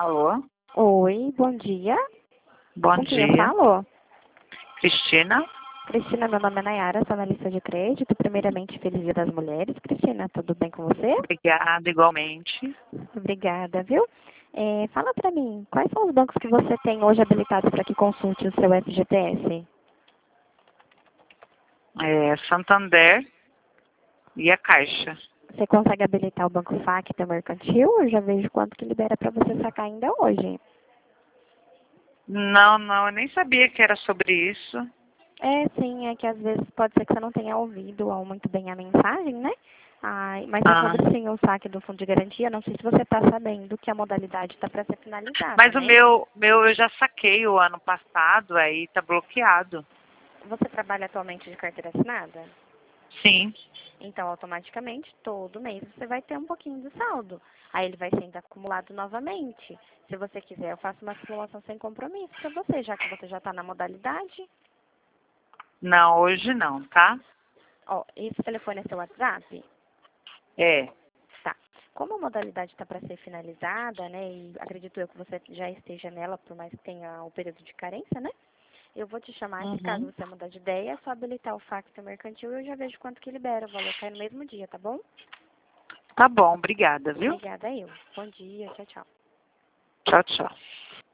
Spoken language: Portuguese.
Alô? Oi, bom dia. Bom Com quem eu dia. falo? Cristina? Cristina, meu nome é Nayara, sou analista de crédito. Primeiramente, feliz Dia das Mulheres. Cristina, tudo bem com você? Obrigada, igualmente. Obrigada, viu? Fala pra mim, quais são os bancos que você tem hoje habilitados para que consulte o seu FGTS? Santander e a Caixa. Você consegue habilitar o Banco Facta Mercantil? Eu já vejo quanto que libera para você sacar ainda hoje. Não, eu nem sabia que era sobre isso. Sim, é que às vezes pode ser que você não tenha ouvido muito bem a mensagem, né? Mas é Ah, sobre sim o saque do fundo de garantia. Não sei se você está sabendo que a modalidade está para ser finalizada, mas o né? meu eu já saquei o ano passado, aí tá bloqueado. Você trabalha atualmente de carteira assinada? Sim. Então, automaticamente, todo mês você vai ter um pouquinho de saldo. Aí ele vai sendo acumulado novamente. Se você quiser, eu faço uma simulação sem compromisso para você, já que você já está na modalidade. Não, hoje não, tá? Ó, esse telefone é seu WhatsApp? É. Tá. Como a modalidade está para ser finalizada, né, e acredito eu que você já esteja nela, por mais que tenha o período de carência, né, eu vou te chamar, que caso Uhum. você mudar de ideia, é só habilitar o Facto Mercantil e eu já vejo quanto que libera, o valor cai no mesmo dia, tá bom? Tá bom, obrigada, viu? Obrigada eu. Bom dia, tchau, tchau. Tchau, tchau.